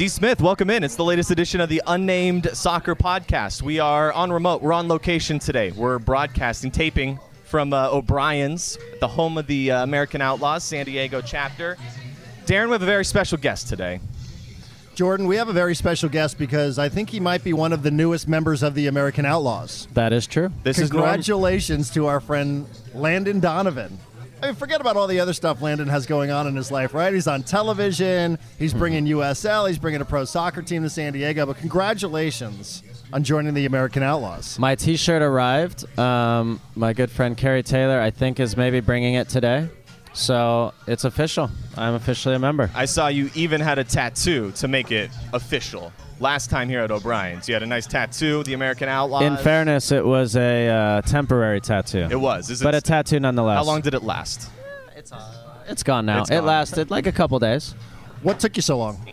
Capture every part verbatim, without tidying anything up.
D. Smith, welcome in. It's the latest edition of the Unnamed Soccer Podcast. We are on remote. We're on location today. We're broadcasting, taping from uh, O'Brien's, the home of the uh, American Outlaws, San Diego chapter. Darren, we have a very special guest today. Jordan, we have a very special guest because I think he might be one of the newest members of the American Outlaws. That is true. This is Congratulations to our friend Landon Donovan. I mean, forget about all the other stuff Landon has going on in his life, right? He's on television. He's bringing U S L. He's bringing a pro soccer team to San Diego. But congratulations on joining the American Outlaws. My T-shirt arrived. Um, my good friend Carrie Taylor, I think, is maybe bringing it today. So it's official. I'm officially a member. I saw you even had a tattoo to make it official. Last time here at O'Brien's, you had a nice tattoo, the American Outlaws. In fairness, it was a uh, temporary tattoo. It was. Is it but a tattoo nonetheless. How long did it last? It's, uh, it's gone now. It's it gone. lasted like a couple days. What took you so long?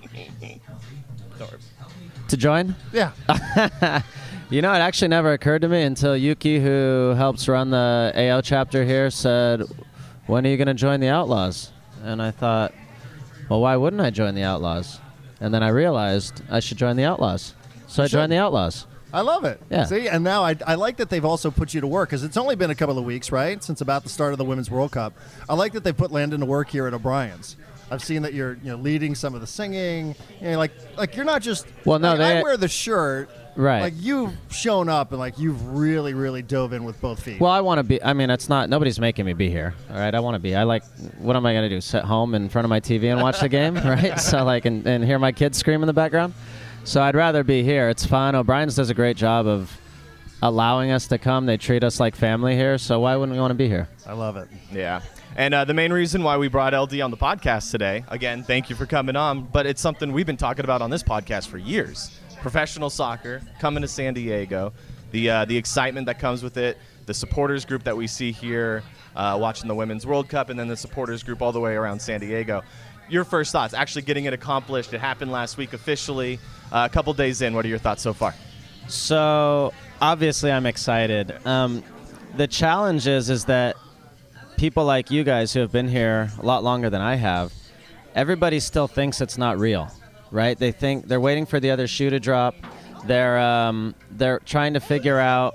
To join? Yeah. You know, it actually never occurred to me until Yuki, who helps run the A O chapter here, said, when are you going to join the Outlaws? And I thought, well, why wouldn't I join the Outlaws? And then I realized I should join the Outlaws. So You I joined should. the Outlaws. I love it. Yeah. See, and now I, I like that they've also put you to work because it's only been a couple of weeks, right, since about the start of the Women's World Cup. I like that they put Landon to work here at O'Brien's. I've seen that you're you know leading some of the singing. You know, like like you're not just. Well, no, like, they- I wear the shirt. Right. Like you've shown up and like you've really really dove in with both feet. Well, I want to be. I mean, it's not. Nobody's making me be here. All right. I want to be. I like. What am I going to do? Sit home in front of my T V and watch the game, right? So like, and, and hear my kids scream in the background. So I'd rather be here. It's fun. O'Brien's does a great job of allowing us to come. They treat us like family here. So why wouldn't we want to be here? I love it. Yeah. And uh, the main reason why we brought L D on the podcast today, again, thank you for coming on, but it's something we've been talking about on this podcast for years. Professional soccer coming to San Diego, the uh, the excitement that comes with it, the supporters group that we see here uh, watching the Women's World Cup, and then the supporters group all the way around San Diego. Your first thoughts, actually getting it accomplished. It happened last week officially. Uh, a couple days in, what are your thoughts so far? So obviously I'm excited. Um, the challenge is, is that people like you guys who have been here a lot longer than I have, everybody still thinks it's not real, right? They think they're waiting for the other shoe to drop. They're um, they're trying to figure out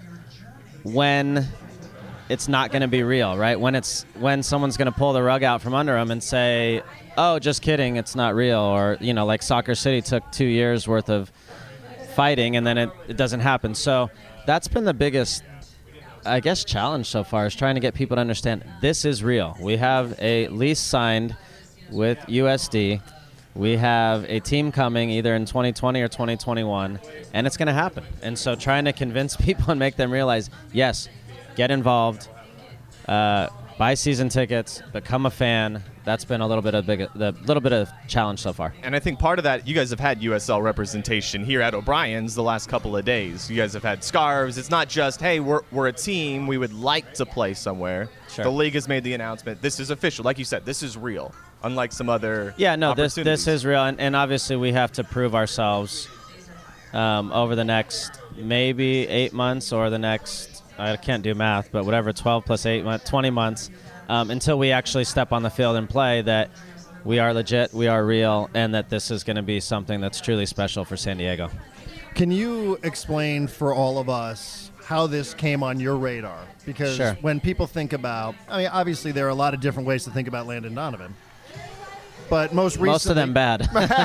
when it's not going to be real, right? When it's when someone's going to pull the rug out from under them and say, "Oh, just kidding, it's not real," or you know, like Soccer City took two years worth of fighting and then it, it doesn't happen. So that's been the biggest, I guess, challenge so far, is trying to get people to understand this is real. We have a lease signed with U S D. We have a team coming either in twenty twenty or twenty twenty-one, and it's going to happen. And so trying to convince people and make them realize, yes, get involved, uh, buy season tickets, become a fan. That's been a little bit of big, the little bit of challenge so far. And I think part of that, you guys have had U S L representation here at O'Brien's the last couple of days. You guys have had scarves. It's not just, hey, we're, we're a team. We would like to play somewhere. Sure. The league has made the announcement. This is official. Like you said, this is real, unlike some other Yeah, no, this opportunities. this is real. And, and obviously we have to prove ourselves um, over the next maybe eight months or the next, I can't do math, but whatever, twelve plus eight, months, twenty months, um, until we actually step on the field and play, that we are legit, we are real, and that this is going to be something that's truly special for San Diego. Can you explain for all of us how this came on your radar? Because Sure. when people think about, I mean, obviously there are a lot of different ways to think about Landon Donovan. But most recently, Most of them bad.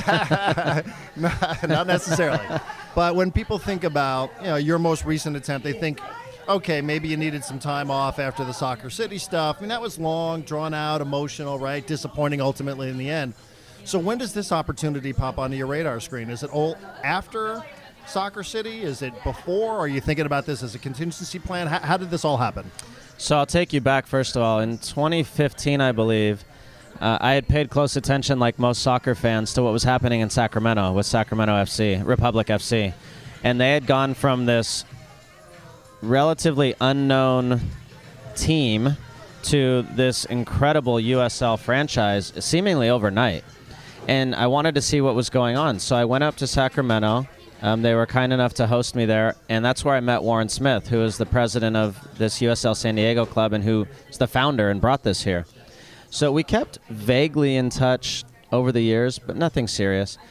not, not necessarily. But when people think about, you know, your most recent attempt, they think, okay, maybe you needed some time off after the Soccer City stuff. I mean, that was long, drawn out, emotional, right? Disappointing ultimately in the end. So when does this opportunity pop onto your radar screen? Is it all after Soccer City? Is it before? Are you thinking about this as a contingency plan? How, how did this all happen? So I'll take you back, first of all. In twenty fifteen, I believe, uh, I had paid close attention, like most soccer fans, to what was happening in Sacramento with Sacramento F C, Republic F C. And they had gone from this relatively unknown team to this incredible U S L franchise seemingly overnight. And I wanted to see what was going on. So I went up to Sacramento. Um, they were kind enough to host me there, and that's where I met Warren Smith, who is the president of this U S L San Diego club and who is the founder and brought this here. So we kept vaguely in touch over the years, but nothing serious.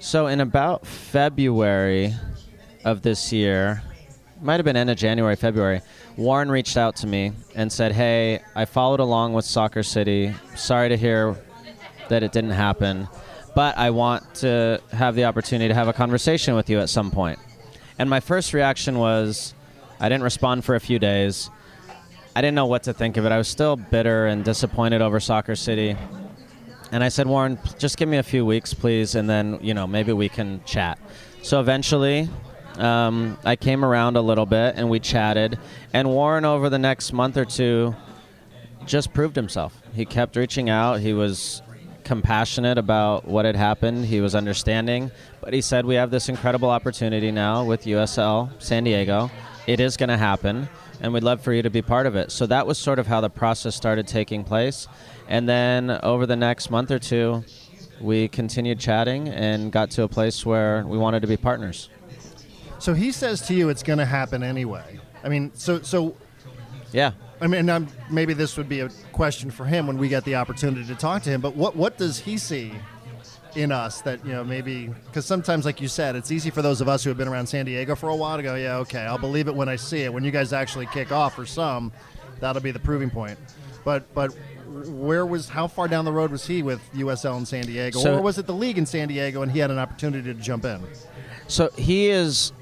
So in about February of this year, might have been end of January, February, Warren reached out to me and said, hey, I followed along with Soccer City. Sorry to hear that it didn't happen, but I want to have the opportunity to have a conversation with you at some point. And my first reaction was, I didn't respond for a few days. I didn't know what to think of it. I was still bitter and disappointed over Soccer City. And I said, Warren, just give me a few weeks, please, and then, you know, maybe we can chat. So eventually, um, I came around a little bit, and we chatted. And Warren, over the next month or two, just proved himself. He kept reaching out. He was compassionate about what had happened. He was understanding. But he said, we have this incredible opportunity now with U S L San Diego. It is going to happen, and we'd love for you to be part of it. So that was sort of how the process started taking place. And then over the next month or two, we continued chatting and got to a place where we wanted to be partners. So he says to you it's going to happen anyway. I mean, so so yeah. I mean, I'm, maybe this would be a question for him when we get the opportunity to talk to him, but what, what does he see in us that, you know, maybe, because sometimes, like you said, it's easy for those of us who have been around San Diego for a while to go, yeah, okay, I'll believe it when I see it. When you guys actually kick off, for some, that'll be the proving point. But but where was, how far down the road was he with U S L in San Diego? So, or was it the league in San Diego and he had an opportunity to jump in? So he is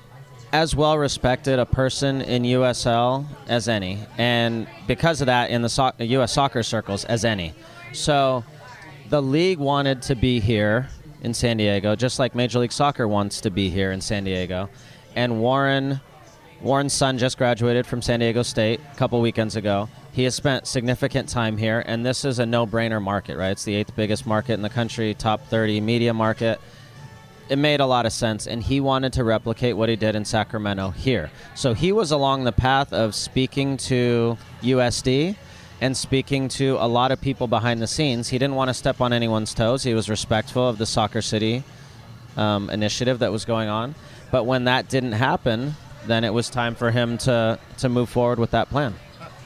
as well respected a person in U S L as any, and because of that, in the so- U S soccer circles as any. So the league wanted to be here in San Diego, just like Major League Soccer wants to be here in San Diego. And Warren, Warren's son just graduated from San Diego State a couple weekends ago. He has spent significant time here, and this is a no-brainer market, right? It's the eighth biggest market in the country, top thirty media market. It made a lot of sense, and he wanted to replicate what he did in Sacramento here. So he was along the path of speaking to U S D and speaking to a lot of people behind the scenes. He didn't want to step on anyone's toes. He was respectful of the Soccer City um, initiative that was going on. But when that didn't happen, then it was time for him to, to move forward with that plan.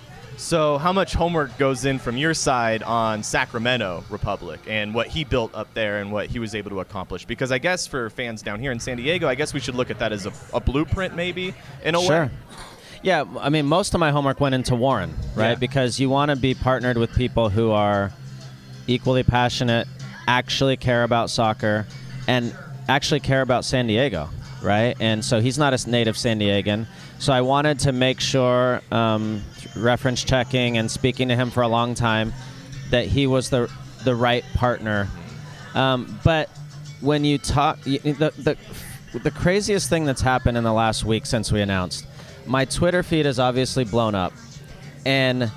So how much homework goes in from your side on Sacramento Republic and what he built up there and what he was able to accomplish? Because I guess for fans down here in San Diego, I guess we should look at that as a, a blueprint maybe in a sure. way. Yeah, I mean, most of my homework went into Warren, right? Yeah. Because you want to be partnered with people who are equally passionate, actually care about soccer, and actually care about San Diego, right? And so he's not a native San Diegan. So I wanted to make sure, um, reference checking and speaking to him for a long time, that he was the the right partner. Um, but when you talk, the, the the craziest thing that's happened in the last week since we announced, my Twitter feed has obviously blown up, and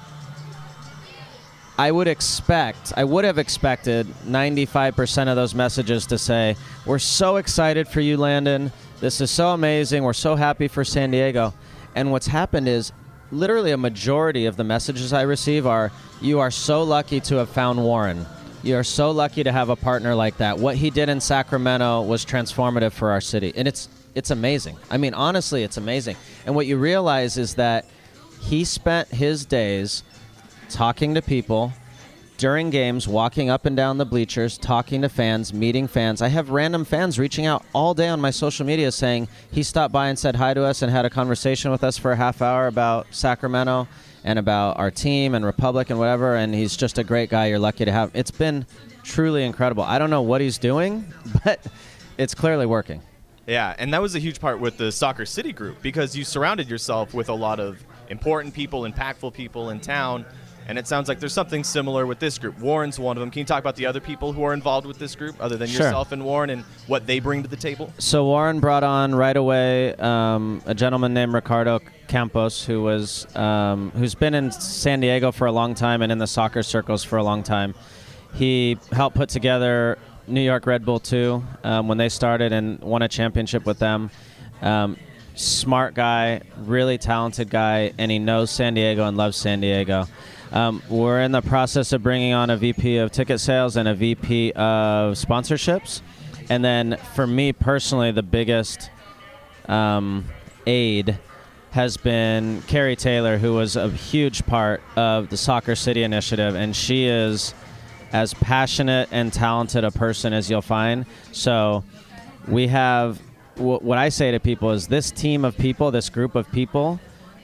I would expect, I would have expected ninety-five percent of those messages to say, we're so excited for you, Landon. This is so amazing. We're so happy for San Diego. And what's happened is literally a majority of the messages I receive are, you are so lucky to have found Warren. You are so lucky to have a partner like that. What he did in Sacramento was transformative for our city. And it's it's amazing. I mean, honestly, it's amazing. And what you realize is that he spent his days talking to people during games, walking up and down the bleachers, talking to fans, meeting fans. I have random fans reaching out all day on my social media saying he stopped by and said hi to us and had a conversation with us for a half hour about Sacramento and about our team and Republic and whatever, and he's just a great guy. You're lucky to have him. It's been truly incredible. I don't know what he's doing, but it's clearly working. Yeah, and that was a huge part with the Soccer City group because you surrounded yourself with a lot of important people, impactful people in town. And it sounds like there's something similar with this group. Warren's one of them. Can you talk about the other people who are involved with this group other than Sure. yourself and Warren and what they bring to the table? So Warren brought on right away um, a gentleman named Ricardo Campos, who was um, who's been in San Diego for a long time and in the soccer circles for a long time. He helped put together New York Red Bull two um, when they started and won a championship with them. Um, smart guy, really talented guy, and he knows San Diego and loves San Diego. Um, we're in the process of bringing on a V P of ticket sales and a V P of sponsorships. And then for me personally, the biggest um, aid has been Carrie Taylor, who was a huge part of the Soccer City initiative. And she is as passionate and talented a person as you'll find. So we have, w- what I say to people is this team of people, this group of people,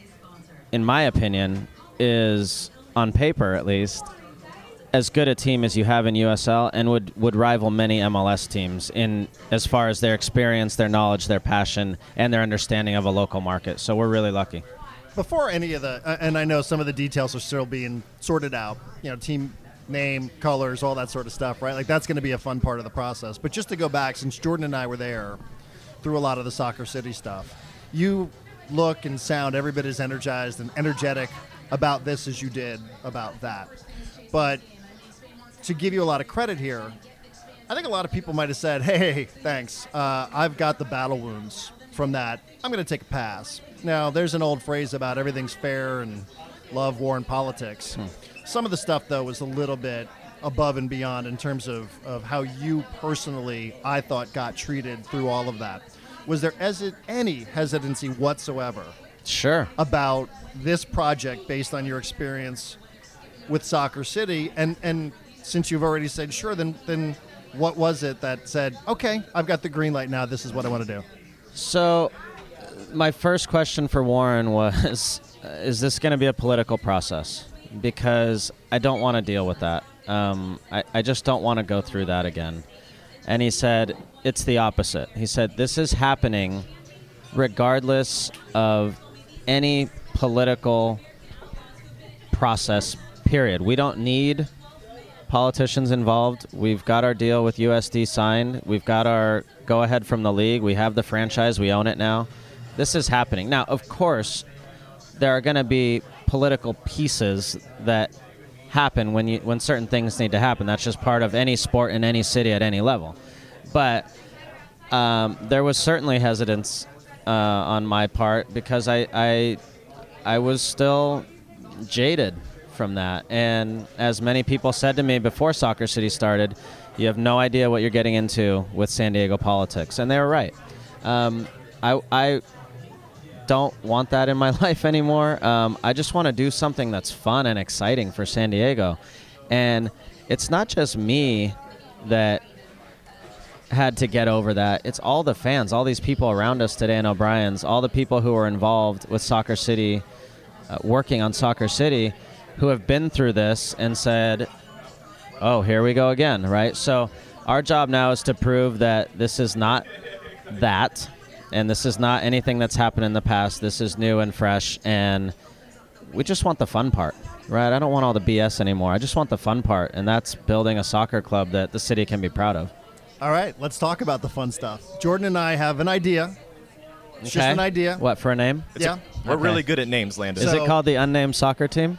in my opinion, is, on paper at least, as good a team as you have in U S L and would, would rival many M L S teams in as far as their experience, their knowledge, their passion, and their understanding of a local market. So we're really lucky. Before any of the, uh, and I know some of the details are still being sorted out, you know, team name, colors, all that sort of stuff, right? Like that's going to be a fun part of the process. But just to go back, since Jordan and I were there through a lot of the Soccer City stuff, you look and sound every bit as energized and energetic about this as you did about that. But to give you a lot of credit here, I think a lot of people might have said, hey, thanks, uh, I've got the battle wounds from that. I'm going to take a pass. Now, there's an old phrase about everything's fair and love, war, and politics. Hmm. Some of the stuff, though, was a little bit above and beyond in terms of, of how you personally, I thought, got treated through all of that. Was there hes- any hesitancy whatsoever Sure. about this project based on your experience with Soccer City? And and since you've already said sure, then then what was it that said, okay, I've got the green light now, this is what I want to do? So my first question for Warren was, is this going to be a political process? Because I don't want to deal with that. Um, I, I just don't want to go through that again. And he said, it's the opposite. He said, this is happening regardless of any political process, period. We don't need politicians involved. We've got our deal with U S D signed. We've got our go-ahead from the league. We have the franchise. We own it now. This is happening. Now, of course, there are going to be political pieces that happen when you when certain things need to happen. That's just part of any sport in any city at any level. But um, there was certainly hesitance uh, on my part because I, I I was still jaded from that. And as many people said to me before Soccer City started, you have no idea what you're getting into with San Diego politics. And they were right. Um, I, I don't want that in my life anymore. Um, I just want to do something that's fun and exciting for San Diego. And it's not just me that had to get over that. It's all the fans, all these people around us today in O'Brien's, all the people who are involved with Soccer City, uh, working on Soccer City, who have been through this and said, oh, here we go again, right? So our job now is to prove that this is not that, and this is not anything that's happened in the past. This is new and fresh, and we just want the fun part, right? I don't want all the B S anymore. I just want the fun part, and that's building a soccer club that the city can be proud of. All right, let's talk about the fun stuff. Jordan and I have an idea. It's Okay. just an idea. What, for a name? It's Yeah. a- we're Okay. really good at names, Landon. Is So- it called the Unnamed Soccer Team?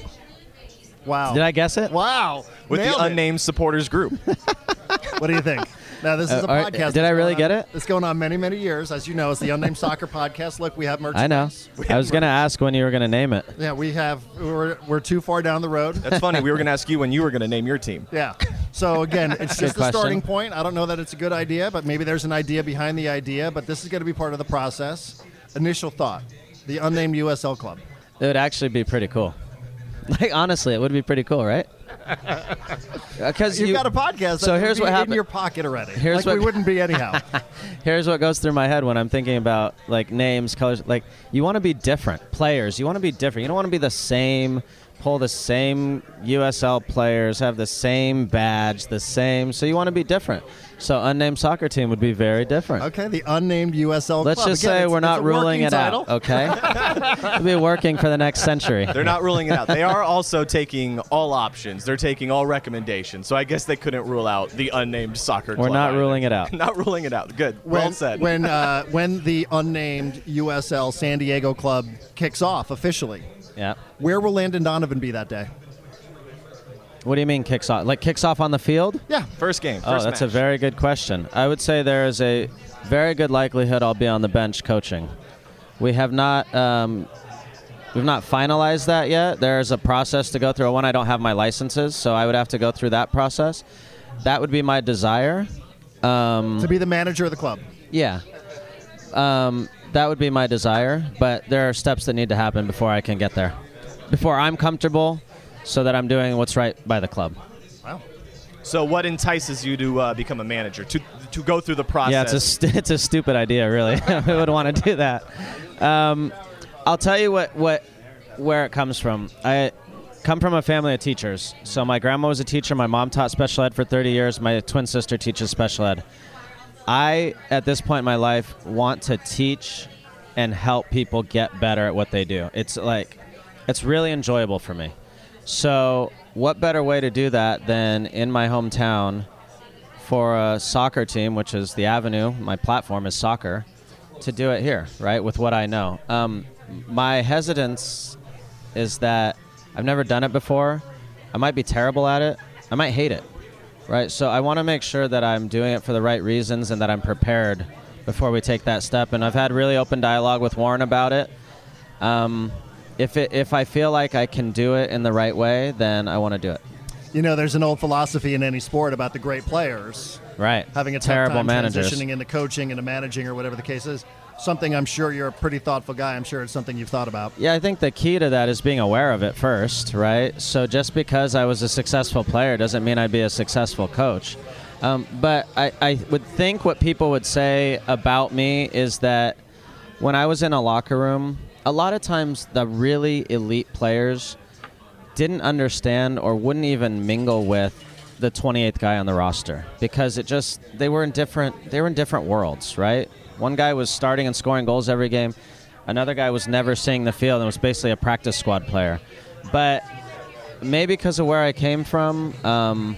Wow. Did I guess it? Wow. With Nailed the it. unnamed supporters group. What do you think? Now, this is Uh, a all right, podcast. did I that's going really on- get it? It's going on many, many years. As you know, it's the Unnamed Soccer Podcast. Look, we have merchandise. I know. We I have was going to merch. ask when you were going to name it. Yeah, we have. We're, we're too far down the road. That's funny. We were going to ask you when you were going to name your team. Yeah. So, again, it's Good just a question. starting point. I don't know that it's a good idea, but maybe there's an idea behind the idea. But this is going to be part of the process. Initial thought, the Unnamed U S L Club. It would actually be pretty cool. Like, honestly, it would be pretty cool, right? Because You've you, got a podcast So that here's would be what in happened. your pocket already. Here's like what- we wouldn't be anyhow. here's what goes through my head when I'm thinking about, like, names, colors. Like, you want to be different. Players, you want to be different. You don't want to be the same, pull the same U S L players, have the same badge, the same. So you want to be different. So Unnamed Soccer Team would be very different. Okay, the Unnamed U S L Let's Club. just Again, say it's- we're it's not a ruling working it title. out, okay? We'll be working for the next century. They're not ruling it out. They are also taking all options. They're taking all recommendations. So I guess they couldn't rule out the unnamed soccer club. We're not either. ruling it out. Not ruling it out. Good. When, well said. When uh, when the Unnamed U S L San Diego Club kicks off officially, Yeah. where will Landon Donovan be that day? What do you mean kicks off? Like kicks off on the field? Yeah. First game. Oh, First that's a match. very good question. I would say there is a very good likelihood I'll be on the bench coaching. We have not um, we've not finalized that yet. There's a process to go through. One, I don't have my licenses, so I would have to go through that process. That would be my desire. Um, To be the manager of the club. yeah. Um, that would be my desire, but there are steps that need to happen before I can get there. Before I'm comfortable so that I'm doing what's right by the club. Wow. So what entices you to uh, become a manager, to to go through the process? Yeah, it's a, st- it's a stupid idea, really. Who would want to do that? Um, I'll tell you what, what where it comes from. I come from a family of teachers. So my grandma was a teacher. My mom taught special ed for thirty years. My twin sister teaches special ed. I, at this point in my life, want to teach and help people get better at what they do. It's like, it's really enjoyable for me. So what better way to do that than in my hometown for a soccer team, which is the Avenue, my platform is soccer, to do it here, right, with what I know. Um, my hesitance is that I've never done it before. I might be terrible at it. I might hate it, right? So I want to make sure that I'm doing it for the right reasons and that I'm prepared before we take that step. And I've had really open dialogue with Warren about it. Um, if it, if I feel like I can do it in the right way, then I want to do it. You know, there's an old philosophy in any sport about the great players. Right. Having a tough Terrible time managers. transitioning into coaching, into managing, or whatever the case is. Something I'm sure you're a pretty thoughtful guy. I'm sure it's something you've thought about. Yeah, I think the key to that is being aware of it first, right? So just because I was a successful player doesn't mean I'd be a successful coach. Um, but I, I would think what people would say about me is that when I was in a locker room, a lot of times the really elite players didn't understand or wouldn't even mingle with the twenty-eighth guy on the roster because it just they were in different they were in different worlds, right? One guy was starting and scoring goals every game. Another guy was never seeing the field and was basically a practice squad player. But maybe because of where I came from, um,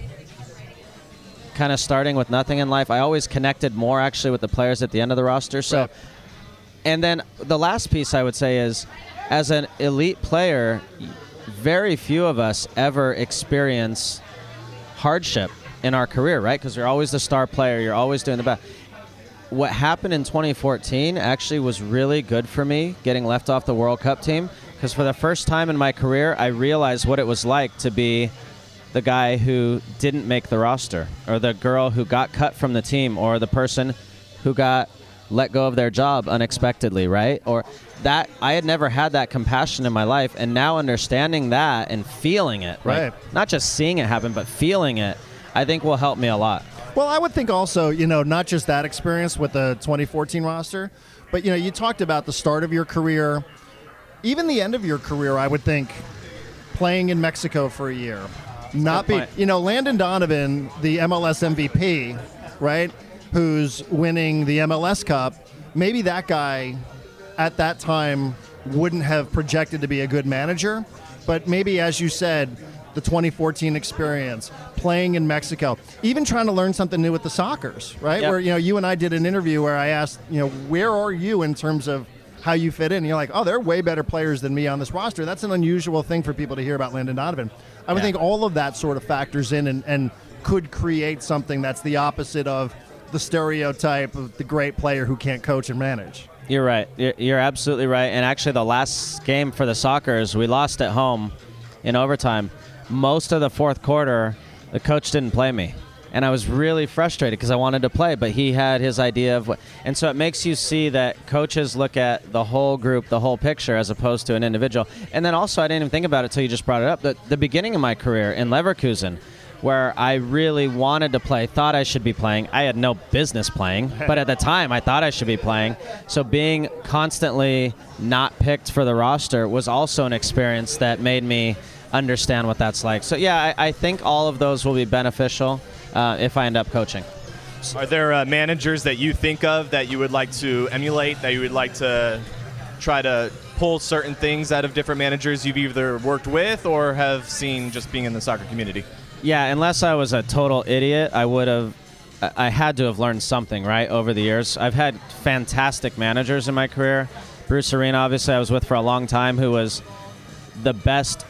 kind of starting with nothing in life, I always connected more actually with the players at the end of the roster. So, Right. And then the last piece I would say is, as an elite player, very few of us ever experience hardship in our career, right? Because you're always the star player. You're always doing the best. What happened in twenty fourteen actually was really good for me, getting left off the World Cup team, because for the first time in my career, I realized what it was like to be the guy who didn't make the roster, or the girl who got cut from the team, or the person who got let go of their job unexpectedly, right? Or that I had never had that compassion in my life, and now understanding that and feeling it, Right. like, not just seeing it happen, but feeling it, I think will help me a lot. Well, I would think also, you know, not just that experience with the twenty fourteen roster, but, you know, you talked about the start of your career, even the end of your career, I would think, playing in Mexico for a year. Not be, point. you know, Landon Donovan, the M L S M V P, right, who's winning the M L S Cup, maybe that guy at that time wouldn't have projected to be a good manager, but maybe, as you said, the twenty fourteen experience, playing in Mexico, even trying to learn something new with the Sockers, right? Yep. Where, you know, you and I did an interview where I asked, you know, where are you in terms of how you fit in? And you're like, oh, they're way better players than me on this roster. That's an unusual thing for people to hear about Landon Donovan. I would Yeah. think all of that sort of factors in and, and could create something that's the opposite of the stereotype of the great player who can't coach and manage. You're right. You're, you're absolutely right. And actually, the last game for the Sockers, we lost at home in overtime. Most of the fourth quarter, the coach didn't play me. And I was really frustrated because I wanted to play, but he had his idea of what. And so it makes you see that coaches look at the whole group, the whole picture, as opposed to an individual. And then also, I didn't even think about it until you just brought it up. The, the beginning of my career in Leverkusen, where I really wanted to play, thought I should be playing. I had no business playing, but at the time I thought I should be playing. So being constantly not picked for the roster was also an experience that made me understand what that's like. So yeah, I, I think all of those will be beneficial uh, if I end up coaching. Are there uh, managers that you think of that you would like to emulate, that you would like to try to pull certain things out of different managers you've either worked with or have seen just being in the soccer community? Yeah, unless I was a total idiot, I would have, I had to have learned something, right, over the years. I've had fantastic managers in my career. Bruce Arena, obviously, I was with for a long time, who was the best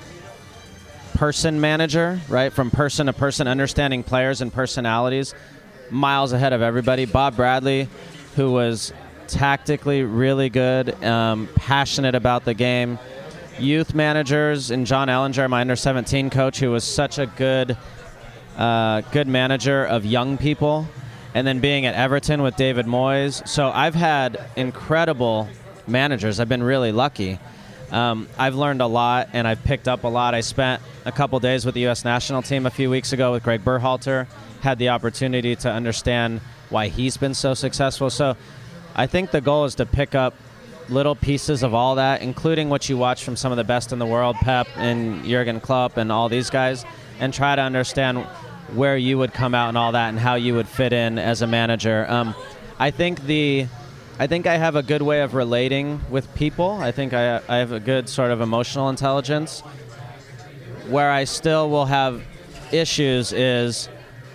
person manager, right, from person to person, understanding players and personalities, miles ahead of everybody. Bob Bradley, who was tactically really good, um, passionate about the game. Youth managers, and John Ellinger, my under seventeen coach, who was such a good uh, good manager of young people, and then being at Everton with David Moyes. So I've had incredible managers. I've been really lucky. Um, I've learned a lot, and I've picked up a lot. I spent a couple days with the U S national team a few weeks ago with Greg Berhalter, had the opportunity to understand why he's been so successful. So I think the goal is to pick up little pieces of all that, including what you watch from some of the best in the world, Pep and Jurgen Klopp and all these guys, and try to understand where you would come out and all that and how you would fit in as a manager. Um, I think the... I think I have a good way of relating with people. I think I, I have a good sort of emotional intelligence. Where I still will have issues is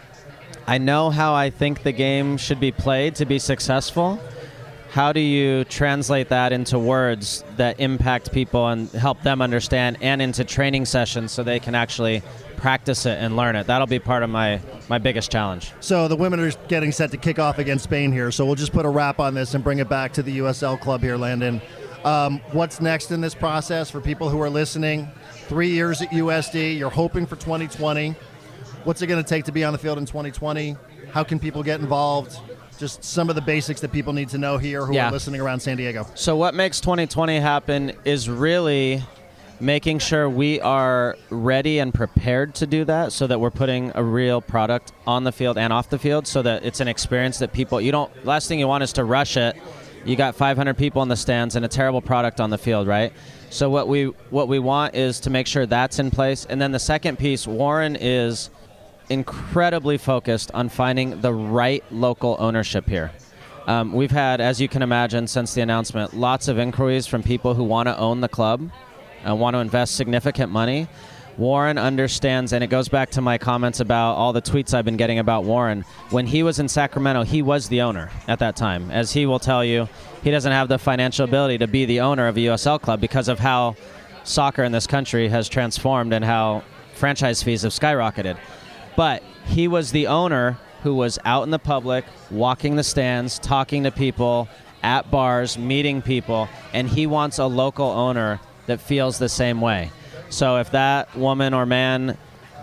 I know how I think the game should be played to be successful. How do you translate that into words that impact people and help them understand, and into training sessions so they can actually practice it and learn it? That'll be part of my, my biggest challenge. So the women are getting set to kick off against Spain here, so we'll just put a wrap on this and bring it back to the U S L club here, Landon. Um, what's next in this process for people who are listening? Three years at U S D, you're hoping for twenty twenty. What's it going to take to be on the field in twenty twenty? How can people get involved? Just some of the basics that people need to know here who yeah. are listening around San Diego. So what makes twenty twenty happen is really making sure we are ready and prepared to do that, so that we're putting a real product on the field and off the field, so that it's an experience that people, you don't, last thing you want is to rush it. You got five hundred people in the stands and a terrible product on the field, right? So what we what we want is to make sure that's in place. And then the second piece, Warren is incredibly focused on finding the right local ownership here. Um, we've had, as you can imagine, since the announcement, lots of inquiries from people who want to own the club and want to invest significant money. Warren understands, and it goes back to my comments about all the tweets I've been getting about Warren. When he was in Sacramento, he was the owner at that time. As he will tell you, he doesn't have the financial ability to be the owner of a U S L club because of how soccer in this country has transformed and how franchise fees have skyrocketed. But he was the owner who was out in the public, walking the stands, talking to people, at bars, meeting people, and he wants a local owner that feels the same way. So if that woman or man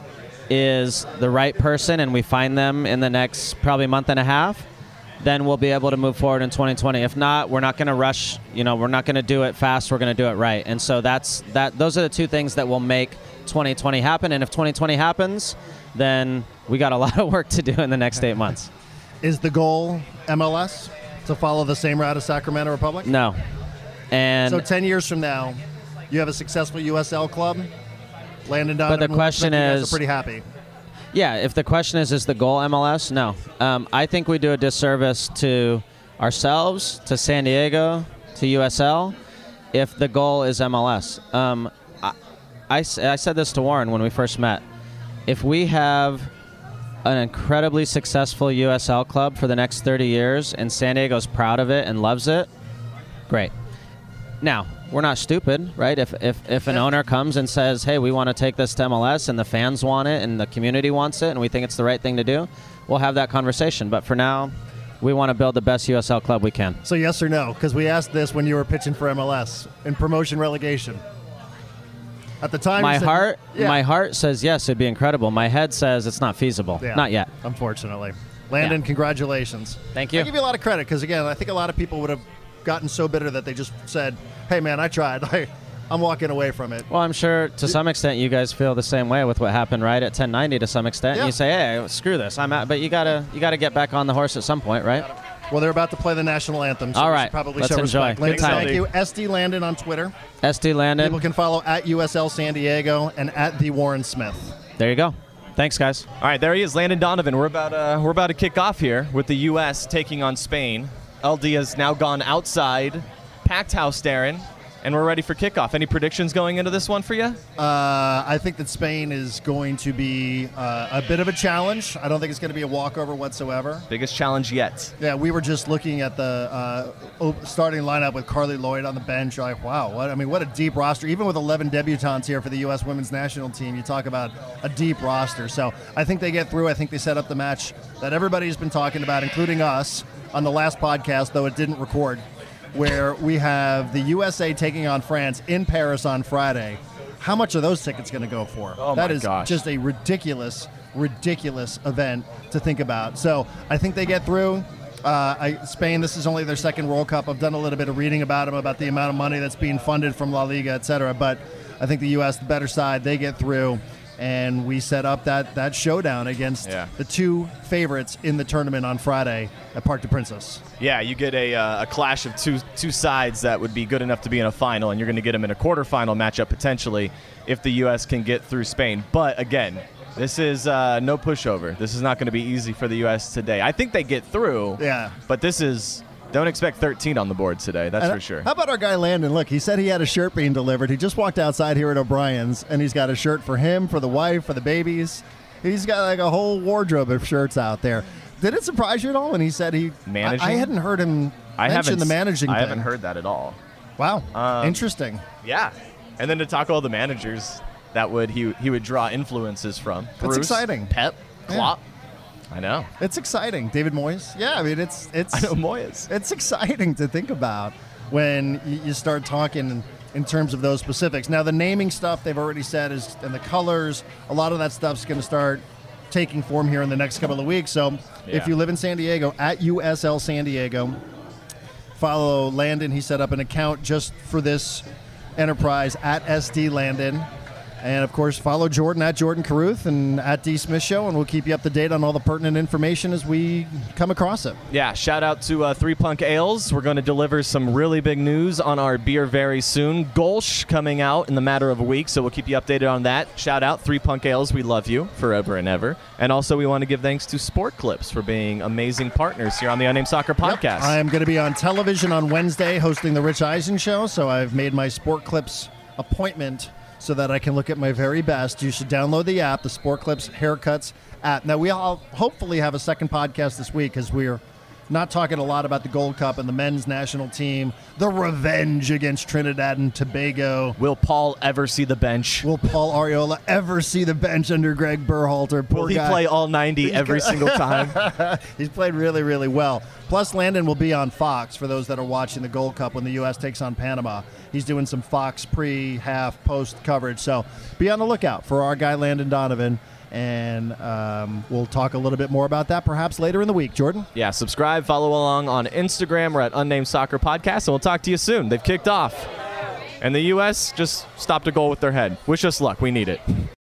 is the right person and we find them in the next probably month and a half, then we'll be able to move forward in twenty twenty. If not, we're not going to rush, you know, we're not going to do it fast, we're going to do it right. And so that's that those are the two things that will make twenty twenty happen. And if twenty twenty happens, then we got a lot of work to do in the next eight months. Is the goal M L S, to follow the same route as Sacramento Republic? No. And so ten years from now, you have a successful U S L club, Landon Donovan. But the question you guys is, are pretty happy. Yeah, if the question is, is the goal M L S? No. Um, I think we do a disservice to ourselves, to San Diego, to U S L, if the goal is M L S. Um, I, I, I said this to Warren when we first met. If we have an incredibly successful U S L club for the next thirty years and San Diego's proud of it and loves it, great. Now, we're not stupid, right? If if, if an owner comes and says, hey, we want to take this to M L S and the fans want it and the community wants it and we think it's the right thing to do, we'll have that conversation. But for now, we want to build the best U S L club we can. So yes or no? Because we asked this when you were pitching for M L S in promotion relegation. At the time, my said, heart, yeah. my heart says yes, it'd be incredible. My head says it's not feasible. Yeah, not yet. Unfortunately. Landon, Yeah. congratulations. Thank you. I give you a lot of credit because, again, I think a lot of people would have gotten so bitter that they just said, hey, man, I tried. I, I'm walking away from it. Well, I'm sure to some extent you guys feel the same way with what happened right at ten ninety to some extent. Yeah. And you say, hey, screw this, I'm out. But you gotta you gotta get back on the horse at some point, right? Well, they're about to play the national anthem, so All we right, should probably let's show enjoy. respect. Good Ladies, time. thank you. S D Landon on Twitter. S D Landon. People can follow at U S L San Diego and at the Warren Smith. There you go. Thanks, guys. All right, there he is, Landon Donovan. We're about uh, we're about to kick off here with the U S taking on Spain. L D has now gone outside, packed house, Darren, and we're ready for kickoff. Any predictions going into this one for you? Uh, I think that Spain is going to be uh, a bit of a challenge. I don't think it's going to be a walkover whatsoever. Biggest challenge yet. Yeah, we were just looking at the uh, op- starting lineup with Carly Lloyd on the bench. Like, wow, what I mean, what a deep roster. Even with eleven debutantes here for the U S women's national team, you talk about a deep roster. So I think they get through. I think they set up the match that everybody's been talking about, including us, on the last podcast, though it didn't record, where we have the U S A taking on France in Paris on Friday. How much are those tickets going to go for? Oh, that my is gosh. just a ridiculous, ridiculous event to think about. So I think they get through. Uh, I, Spain, this is only their second World Cup. I've done a little bit of reading about them, about the amount of money that's being funded from La Liga, et cetera. But I think the U S, the better side, they get through. And we set up that, that showdown against yeah. the two favorites in the tournament on Friday at Parc des Princes. Yeah, you get a, uh, a clash of two two sides that would be good enough to be in a final, and you're going to get them in a quarterfinal matchup potentially if the U S can get through Spain. But again, this is uh, no pushover. This is not going to be easy for the U S today. I think they get through. Yeah. But this is. Don't expect thirteen on the board today, that's and for sure. How about our guy Landon? Look, he said he had a shirt being delivered. He just walked outside here at O'Brien's, and he's got a shirt for him, for the wife, for the babies. He's got like a whole wardrobe of shirts out there. Did it surprise you at all when he said he managing? I, I hadn't heard him I mention haven't, the managing I thing. haven't heard that at all. Wow, Um, interesting. Yeah, and then to talk all the managers that would he he would draw influences from. That's Bruce, exciting. Pep, Yeah. Klopp. I know. It's exciting. David Moyes. Yeah, I mean it's it's I know Moyes. it's exciting to think about when you, you start talking in, in terms of those specifics. Now the naming stuff they've already said is, and the colors, a lot of that stuff's going to start taking form here in the next couple of weeks. So Yeah. if you live in San Diego, at U S L San Diego, follow Landon. He set up an account just for this enterprise at S D Landon. And, of course, follow Jordan at Jordan Caruth and at D Smith Show, and we'll keep you up to date on all the pertinent information as we come across it. Yeah, shout out to uh, Three Punk Ales. We're going to deliver some really big news on our beer very soon. Golsch coming out in the matter of a week, so we'll keep you updated on that. Shout out Three Punk Ales. We love you forever and ever. And also we want to give thanks to Sport Clips for being amazing partners here on the Unnamed Soccer Podcast. Yep. I am going to be on television on Wednesday hosting the Rich Eisen Show, so I've made my Sport Clips appointment so that I can look at my very best. You should download the app, the Sport Clips Haircuts app. Now, we all hopefully have a second podcast this week because we're not talking a lot about the Gold Cup and the men's national team, the revenge against Trinidad and Tobago. Will Paul ever see the bench? Will Paul Ariola ever see the bench under Greg Berhalter? Poor Will he guy. play all ninety every single time? He's played really, really well. Plus, Landon will be on Fox for those that are watching the Gold Cup when the U S takes on Panama. He's doing some Fox pre, half, post coverage. So be on the lookout for our guy, Landon Donovan. And um, we'll talk a little bit more about that perhaps later in the week. Jordan? Yeah, subscribe, follow along on Instagram. We're at Unnamed Soccer Podcast, and we'll talk to you soon. They've kicked off. And the U S just stopped a goal with their head. Wish us luck. We need it.